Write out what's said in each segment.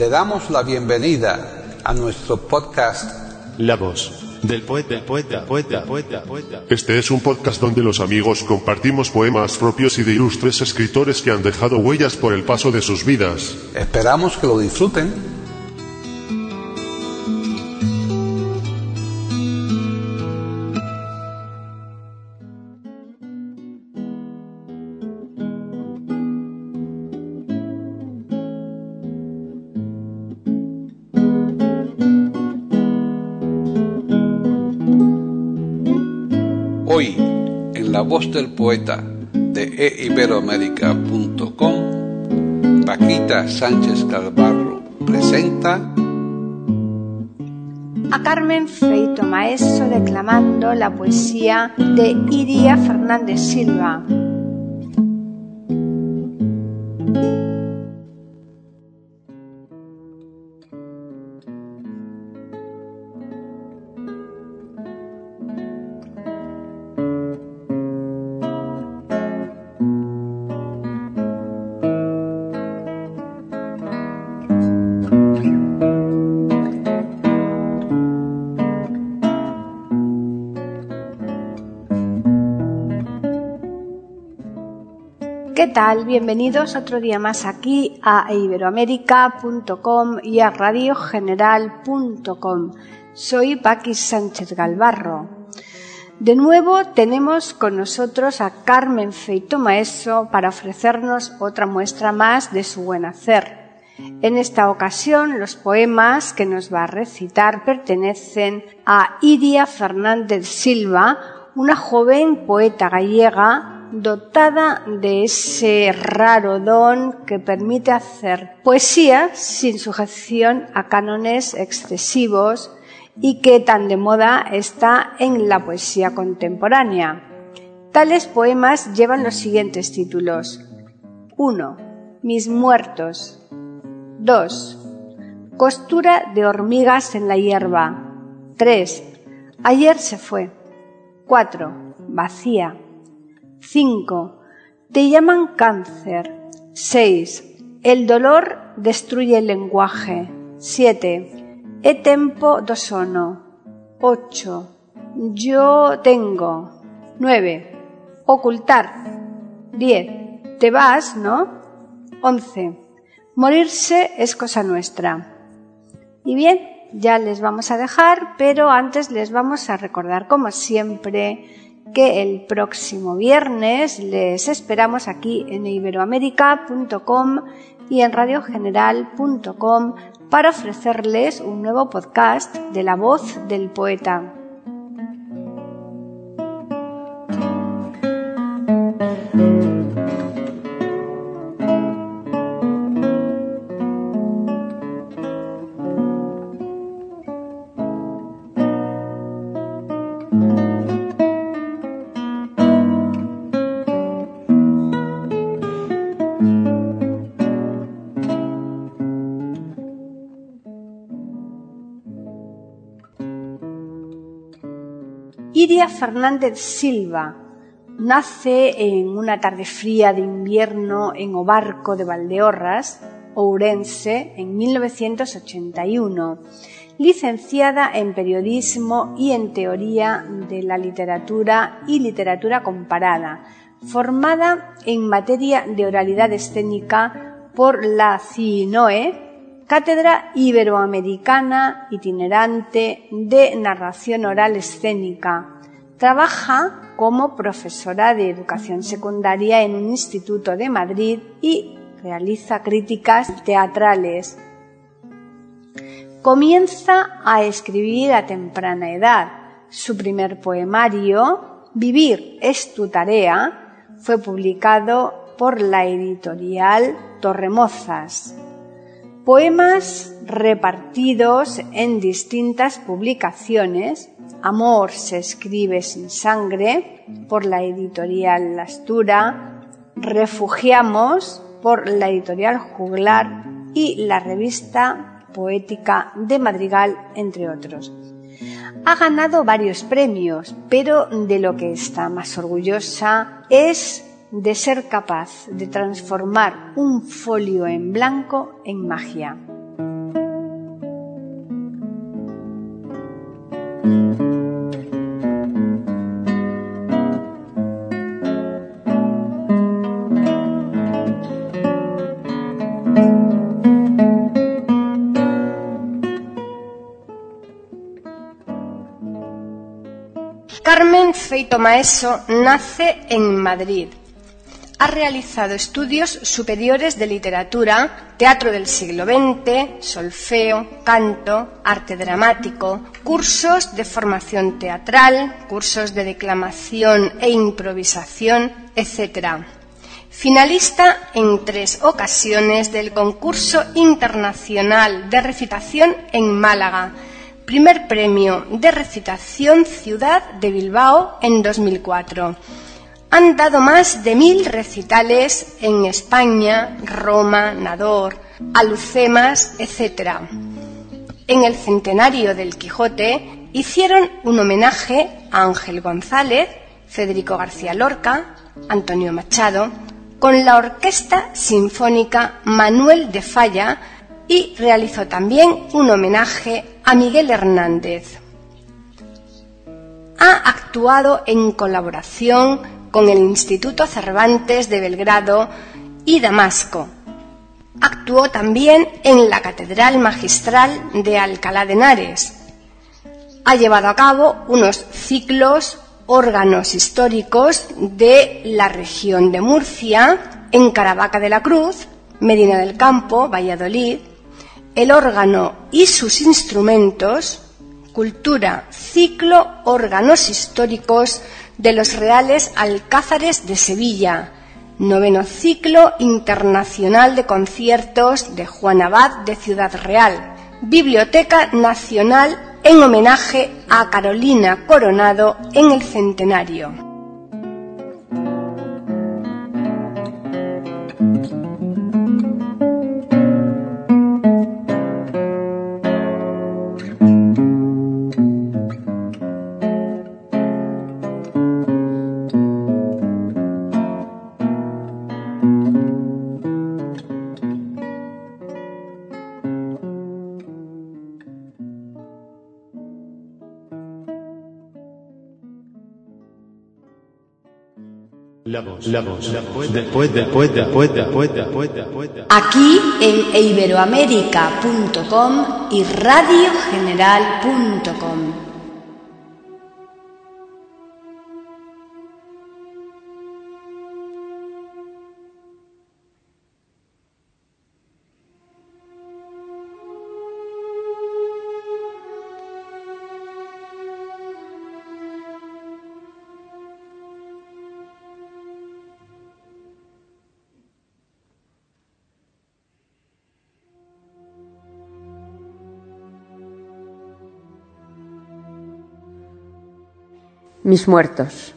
Le damos la bienvenida a nuestro podcast La voz del poeta. Este es un podcast donde los amigos compartimos poemas propios y de ilustres escritores que han dejado huellas por el paso de sus vidas. Esperamos que lo disfruten. Hoy, en La Voz del Poeta de eiberoamerica.com, Paquita Sánchez Galvarro presenta a Carmen Feito Maeso declamando la poesía de Iria Fernández Silva. ¿Qué tal? Bienvenidos otro día más aquí a eiberoamerica.com y a radiogeneral.com. Soy Paqui Sánchez Galvarro. De nuevo tenemos con nosotros a Carmen Feito Maeso para ofrecernos otra muestra más de su buen hacer. En esta ocasión los poemas que nos va a recitar pertenecen a Iria Fernández Silva, una joven poeta gallega dotada de ese raro don que permite hacer poesía sin sujeción a cánones excesivos y que tan de moda está en la poesía contemporánea. Tales poemas llevan los siguientes títulos: 1. Mis muertos. 2. Costura de hormigas en la hierba. 3. Ayer se fue. 4. Vacía. 5. Te llaman cáncer. 6. El dolor destruye el lenguaje. 7. E tempo do sono. 8. Yo tengo. 9. Ocultar. 10. Te vas, ¿no? 11. Morirse es cosa nuestra. Y bien, ya les vamos a dejar, pero antes les vamos a recordar, como siempre, que el próximo viernes les esperamos aquí en eiberoamerica.com y en radiogeneral.com para ofrecerles un nuevo podcast de La Voz del Poeta. Iria Fernández Silva nace en una tarde fría de invierno en O Barco de Valdeorras, Ourense, en 1981, licenciada en Periodismo y en Teoría de la Literatura y Literatura Comparada, formada en materia de oralidad escénica por la CINOE, Cátedra Iberoamericana Itinerante de Narración Oral Escénica. Trabaja como profesora de educación secundaria en un instituto de Madrid y realiza críticas teatrales. Comienza a escribir a temprana edad. Su primer poemario, Vivir es tu tarea, fue publicado por la editorial Torremozas. Poemas repartidos en distintas publicaciones: Amor se escribe sin sangre, por la editorial Lastura; Refugiamos, por la editorial Juglar; y la revista poética de Madrigal, entre otros. Ha ganado varios premios, pero de lo que está más orgullosa es de ser capaz de transformar un folio en blanco en magia. Feito Maeso nace en Madrid. Ha realizado estudios superiores de literatura, teatro del siglo XX, solfeo, canto, arte dramático, cursos de formación teatral, cursos de declamación e improvisación, etc. Finalista en 3 ocasiones del Concurso Internacional de Recitación en Málaga. Primer premio de recitación Ciudad de Bilbao en 2004. Han dado más de 1000 recitales en España, Roma, Nador, Alucemas, etc. En el centenario del Quijote hicieron un homenaje a Ángel González, Federico García Lorca, Antonio Machado, con la Orquesta Sinfónica Manuel de Falla, y realizó también un homenaje a Miguel Hernández. Ha actuado en colaboración con el Instituto Cervantes de Belgrado y Damasco. Actuó también en la Catedral Magistral de Alcalá de Henares. Ha llevado a cabo unos ciclos, órganos históricos de la región de Murcia, en Caravaca de la Cruz, Medina del Campo, Valladolid, el órgano y sus instrumentos, cultura, ciclo, órganos históricos de los Reales Alcázares de Sevilla, 9º ciclo internacional de conciertos de Juan Abad de Ciudad Real, Biblioteca Nacional en homenaje a Carolina Coronado en el centenario. La voz del poeta. Aquí en iberoamerica.com y radiogeneral.com. Mis muertos.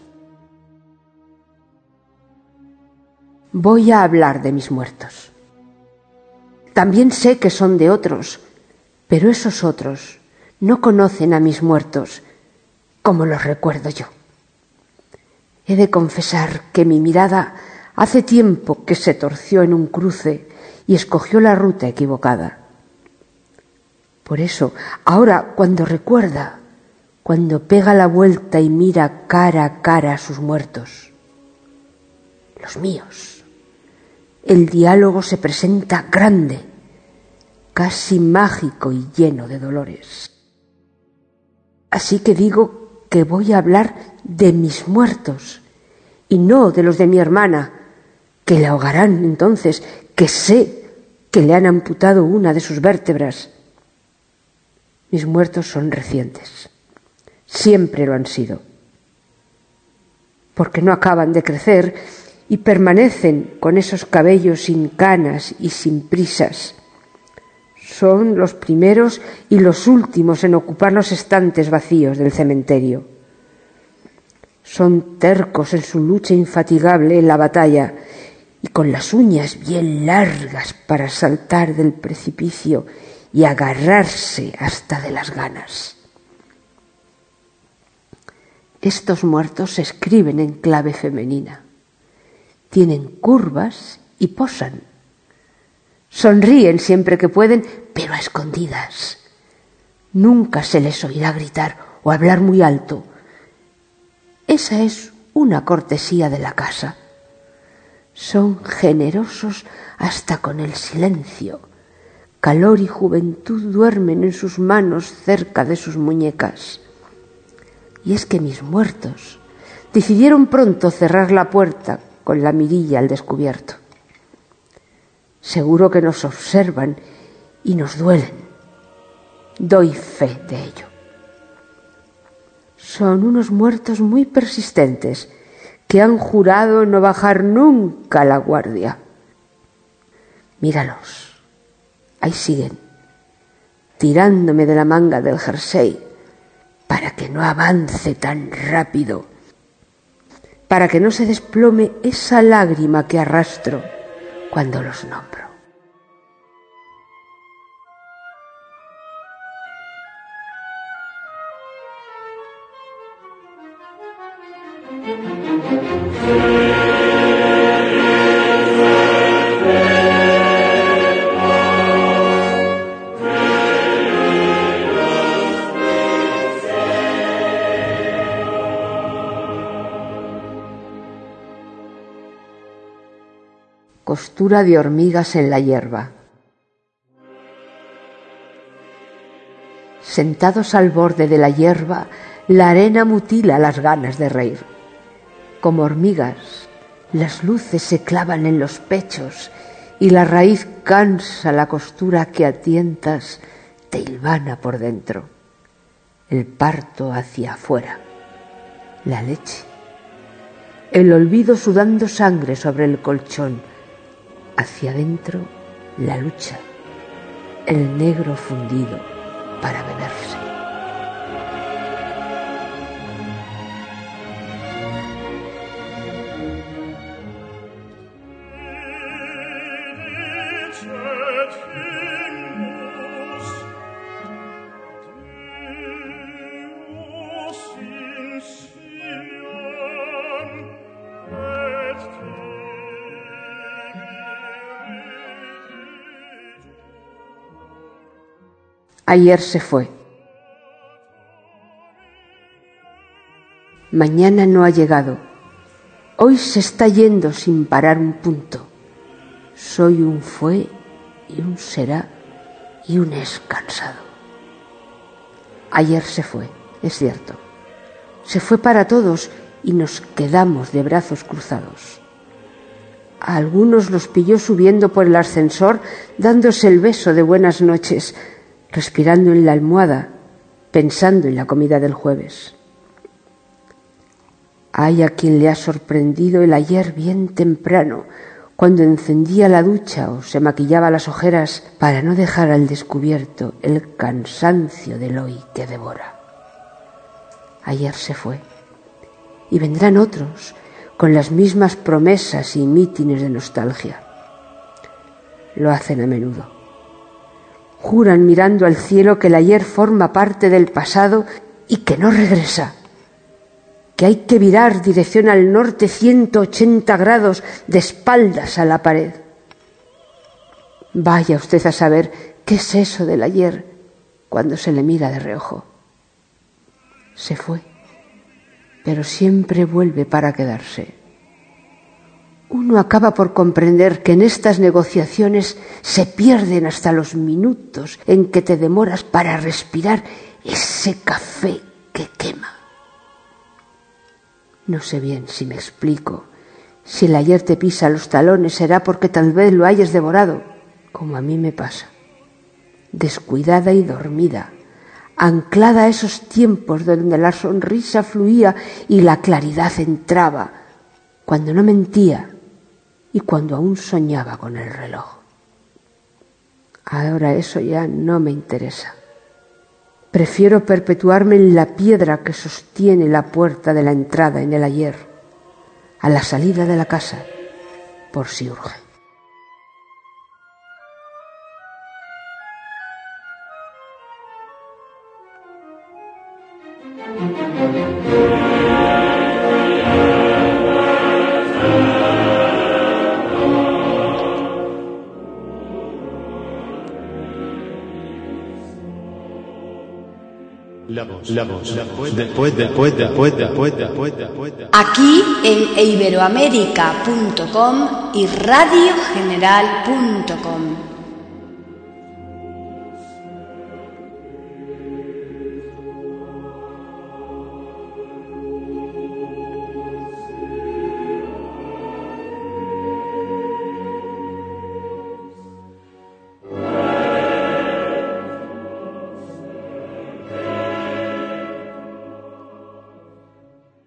Voy a hablar de mis muertos. También sé que son de otros, pero esos otros no conocen a mis muertos como los recuerdo yo. He de confesar que mi mirada hace tiempo que se torció en un cruce y escogió la ruta equivocada. Por eso, ahora cuando recuerda, cuando pega la vuelta y mira cara a cara a sus muertos, los míos, el diálogo se presenta grande, casi mágico y lleno de dolores. Así que digo que voy a hablar de mis muertos y no de los de mi hermana, que le ahogarán entonces, que sé que le han amputado una de sus vértebras. Mis muertos son recientes. Siempre lo han sido, porque no acaban de crecer y permanecen con esos cabellos sin canas y sin prisas. Son los primeros y los últimos en ocupar los estantes vacíos del cementerio. Son tercos en su lucha infatigable en la batalla y con las uñas bien largas para saltar del precipicio y agarrarse hasta de las ganas. Estos muertos se escriben en clave femenina. Tienen curvas y posan. Sonríen siempre que pueden, pero a escondidas. Nunca se les oirá gritar o hablar muy alto. Esa es una cortesía de la casa. Son generosos hasta con el silencio. Calor y juventud duermen en sus manos cerca de sus muñecas. Y es que mis muertos decidieron pronto cerrar la puerta con la mirilla al descubierto. Seguro que nos observan y nos duelen. Doy fe de ello. Son unos muertos muy persistentes que han jurado no bajar nunca la guardia. Míralos, ahí siguen, tirándome de la manga del jersey para que no avance tan rápido, para que no se desplome esa lágrima que arrastro cuando los nombro. Costura de hormigas en la hierba. Sentados al borde de la hierba, la arena mutila las ganas de reír. Como hormigas, las luces se clavan en los pechos y la raíz cansa la costura que a tientas te hilvana por dentro. El parto hacia afuera, la leche, el olvido sudando sangre sobre el colchón. Hacia adentro, la lucha, el negro fundido para beberse. Ayer se fue. Mañana no ha llegado. Hoy se está yendo sin parar un punto. Soy un fue y un será y un es cansado. Ayer se fue, es cierto. Se fue para todos y nos quedamos de brazos cruzados. A algunos los pilló subiendo por el ascensor, dándose el beso de buenas noches, respirando en la almohada, pensando en la comida del jueves. Hay a quien le ha sorprendido el ayer bien temprano, cuando encendía la ducha o se maquillaba las ojeras para no dejar al descubierto el cansancio del hoy que devora. Ayer se fue, y vendrán otros con las mismas promesas y mítines de nostalgia. Lo hacen a menudo. Juran mirando al cielo que el ayer forma parte del pasado y que no regresa, que hay que virar dirección al norte 180 grados de espaldas a la pared. Vaya usted a saber qué es eso del ayer cuando se le mira de reojo. Se fue, pero siempre vuelve para quedarse. Uno acaba por comprender que en estas negociaciones se pierden hasta los minutos en que te demoras para respirar ese café que quema. No sé bien si me explico. Si el ayer te pisa los talones será porque tal vez lo hayas devorado, como a mí me pasa. Descuidada y dormida, anclada a esos tiempos donde la sonrisa fluía y la claridad entraba, cuando no mentía y cuando aún soñaba con el reloj. Ahora eso ya no me interesa. Prefiero perpetuarme en la piedra que sostiene la puerta de la entrada en el ayer, a la salida de la casa, por si urge. Aquí en iberoamerica.com y radiogeneral.com.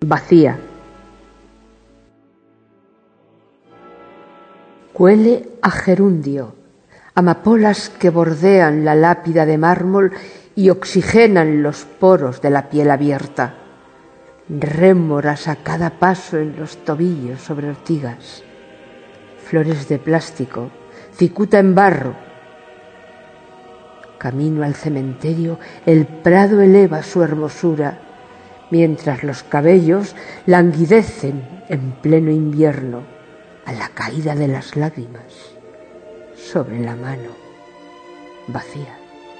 vacía. Huele a gerundio, amapolas que bordean la lápida de mármol y oxigenan los poros de la piel abierta, rémoras a cada paso en los tobillos sobre ortigas, flores de plástico, cicuta en barro. Camino al cementerio, el prado eleva su hermosura, mientras los cabellos languidecen en pleno invierno a la caída de las lágrimas sobre la mano vacía.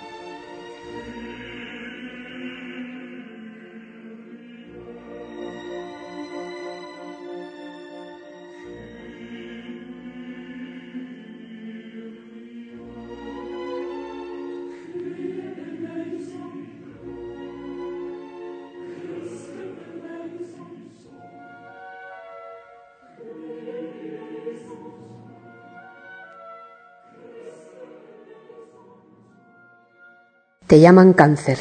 Te llaman cáncer.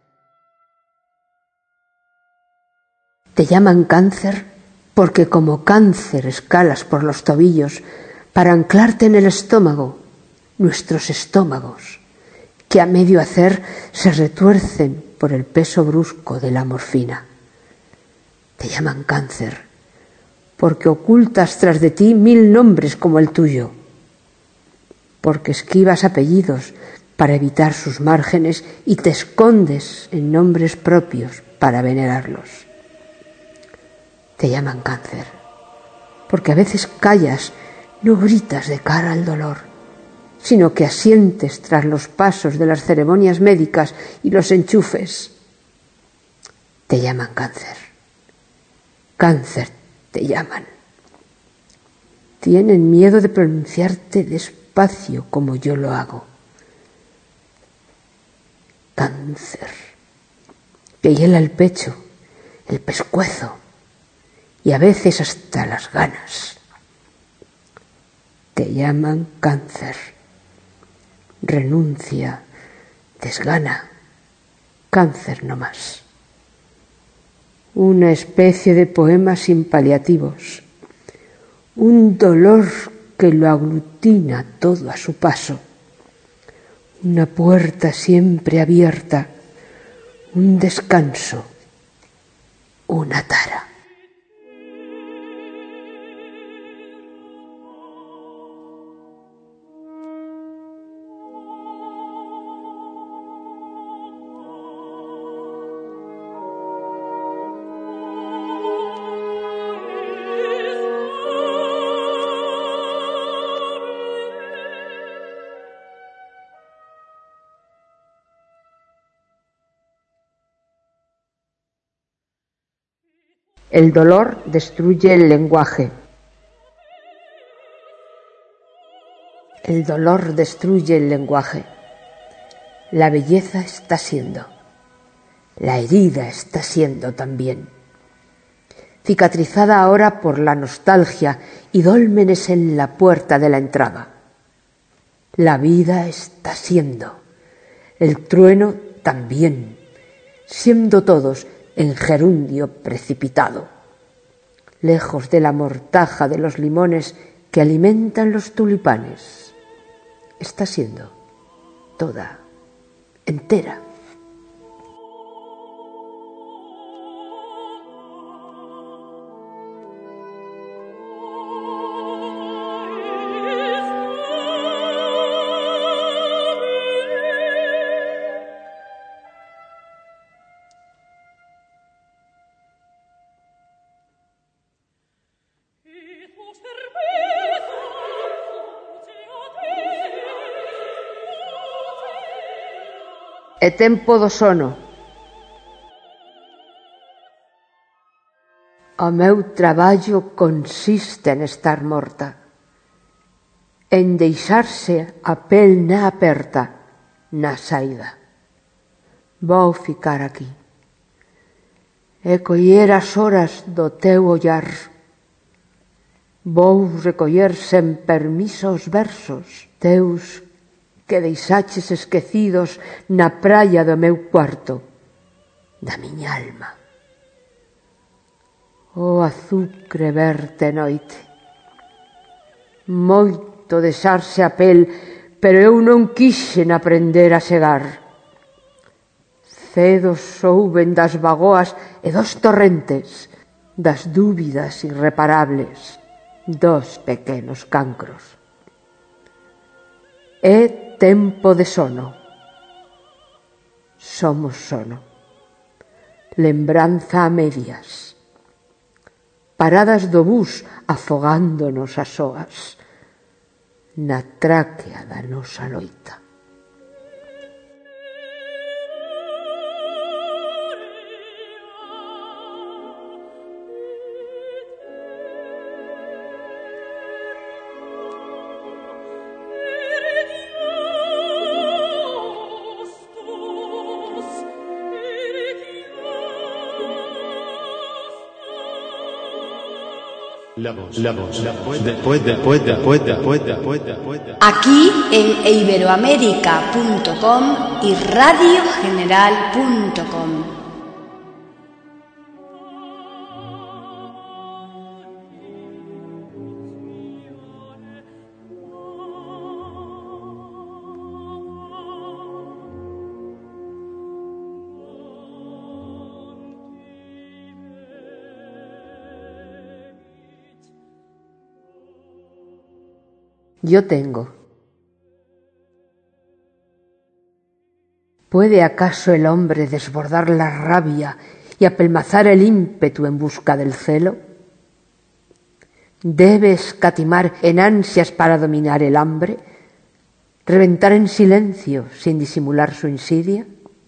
Te llaman cáncer porque como cáncer escalas por los tobillos para anclarte en el estómago, nuestros estómagos, que a medio hacer se retuercen por el peso brusco de la morfina. Te llaman cáncer porque ocultas tras de ti 1000 nombres como el tuyo, porque esquivas apellidos para evitar sus márgenes y te escondes en nombres propios para venerarlos. Te llaman cáncer, porque a veces callas, no gritas de cara al dolor, sino que asientes tras los pasos de las ceremonias médicas y los enchufes. Te llaman cáncer. Cáncer te llaman. Tienen miedo de pronunciarte despacio como yo lo hago. Cáncer, que hiela el pecho, el pescuezo y a veces hasta las ganas. Te llaman cáncer. Renuncia, desgana, cáncer no más. Una especie de poema sin paliativos, un dolor que lo aglutina todo a su paso. Una puerta siempre abierta, un descanso, una tara. El dolor destruye el lenguaje. El dolor destruye el lenguaje. La belleza está siendo. La herida está siendo también. Cicatrizada ahora por la nostalgia y dólmenes en la puerta de la entrada. La vida está siendo. El trueno también. Siendo todos en gerundio precipitado, lejos de la mortaja de los limones que alimentan los tulipanes. Está siendo toda, entera. E tempo do sono. O meu traballo consiste en estar morta, en deixarse a pel na aperta, na saída. Vou ficar aquí e coller as horas do teu ollar. Vou recoller sen permiso os versos teus que deixaches esquecidos na praia do meu cuarto, da miña alma. Oh azucre verte noite. Moito desarse a pel, pero eu non quixen aprender a segar. Cedo souben das vagoas e dos torrentes, das dúbidas irreparables, dos pequenos cancros. É tempo de sono. Somos sono. Lembranza a medias. Paradas do bus afogándonos as soas na tráquea da nosa loita. Aquí en iberoamerica.com y radiogeneral.com. Yo tengo. ¿Puede acaso el hombre desbordar la rabia y apelmazar el ímpetu en busca del celo? ¿Debe escatimar en ansias para dominar el hambre? ¿Reventar en silencio sin disimular su insidia?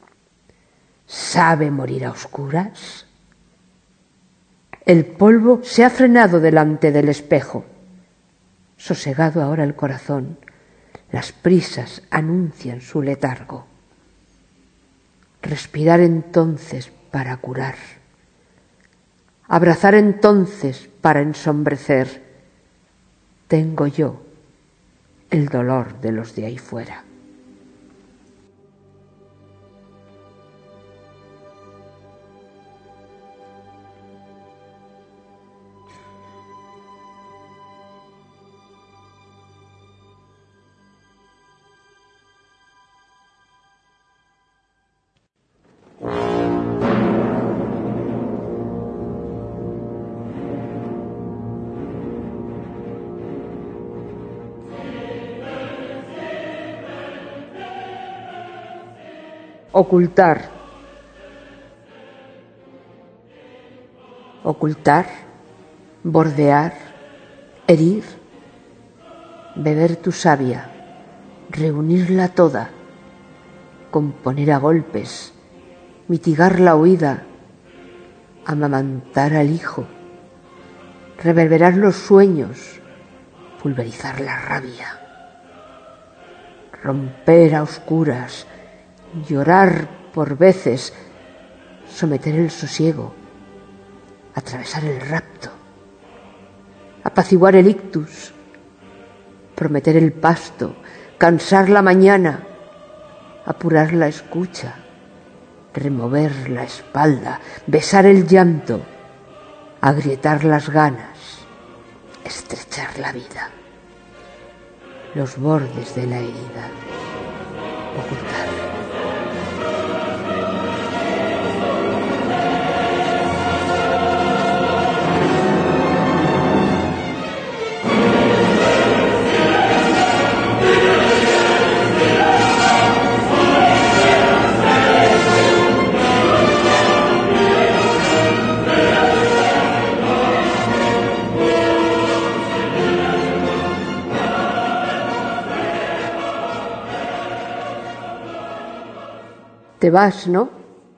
¿Sabe morir a oscuras? El polvo se ha frenado delante del espejo. Sosegado ahora el corazón, las prisas anuncian su letargo. Respirar entonces para curar. Abrazar entonces para ensombrecer. Tengo yo el dolor de los de ahí fuera. Ocultar. Ocultar, bordear, herir, beber tu savia, reunirla toda, componer a golpes, mitigar la huida, amamantar al hijo, reverberar los sueños, pulverizar la rabia, romper a oscuras, llorar por veces, someter el sosiego, atravesar el rapto, apaciguar el ictus, prometer el pasto, cansar la mañana, apurar la escucha, remover la espalda, besar el llanto, agrietar las ganas, estrechar la vida, los bordes de la herida, ocultar. Te vas, ¿no?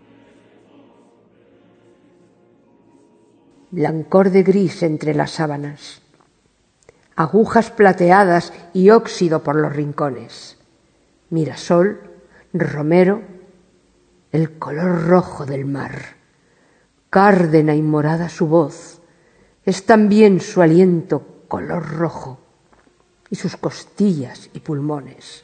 Blancor de gris entre las sábanas, agujas plateadas y óxido por los rincones, mirasol, romero, el color rojo del mar, cárdena y morada su voz, es también su aliento color rojo y sus costillas y pulmones.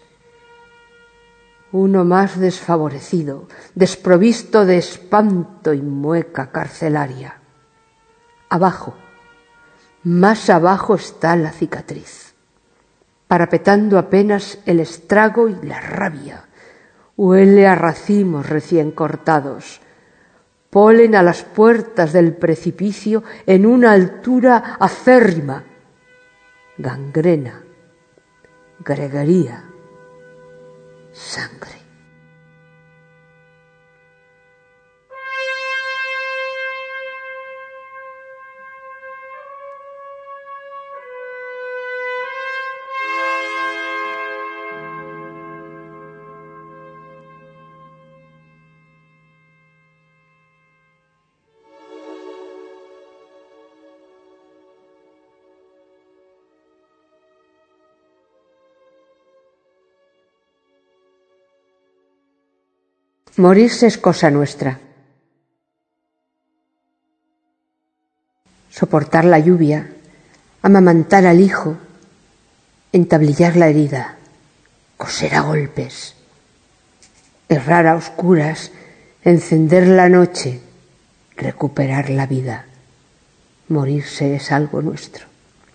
Uno más desfavorecido, desprovisto de espanto y mueca carcelaria. abajo, más abajo está la cicatriz, parapetando apenas el estrago y la rabia. Huele a racimos recién cortados, polen a las puertas del precipicio en una altura acérrima, gangrena, greguería, sangre. Morirse es cosa nuestra. Soportar la lluvia, amamantar al hijo, entablillar la herida, coser a golpes, errar a oscuras, encender la noche, recuperar la vida. Morirse es algo nuestro.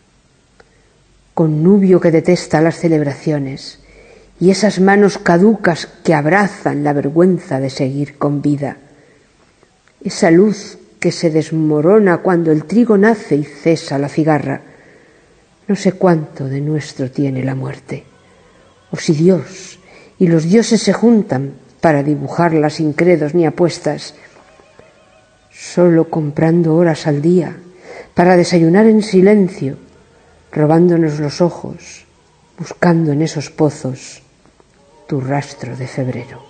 Connubio que detesta las celebraciones y esas manos caducas que abrazan la vergüenza de seguir con vida. Esa luz que se desmorona cuando el trigo nace y cesa la cigarra. No sé cuánto de nuestro tiene la muerte. O si Dios y los dioses se juntan para dibujarla sin credos ni apuestas, solo comprando horas al día para desayunar en silencio, robándonos los ojos, buscando en esos pozos tu rastro de febrero.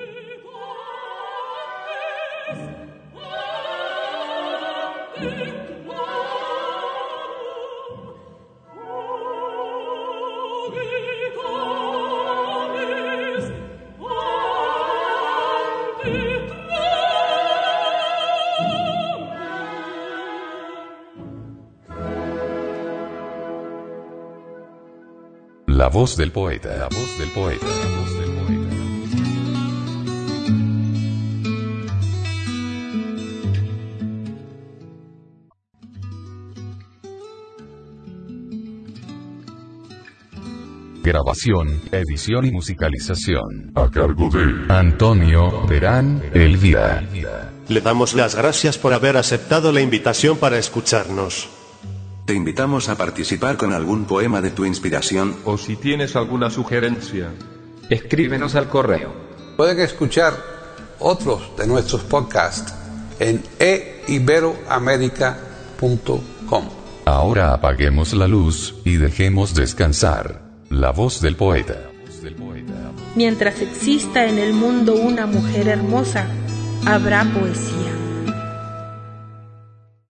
La voz del poeta, la voz del poeta, la voz del poeta. Grabación, edición y musicalización A cargo de Antonio Terán Elvira. Le damos las gracias por haber aceptado la invitación para escucharnos. Te invitamos a participar con algún poema de tu inspiración. O si tienes alguna sugerencia, escríbenos al correo. Pueden escuchar otros de nuestros podcasts en eiberoamerica.com. Ahora apaguemos la luz y dejemos descansar la voz del poeta. Mientras exista en el mundo una mujer hermosa, habrá poesía.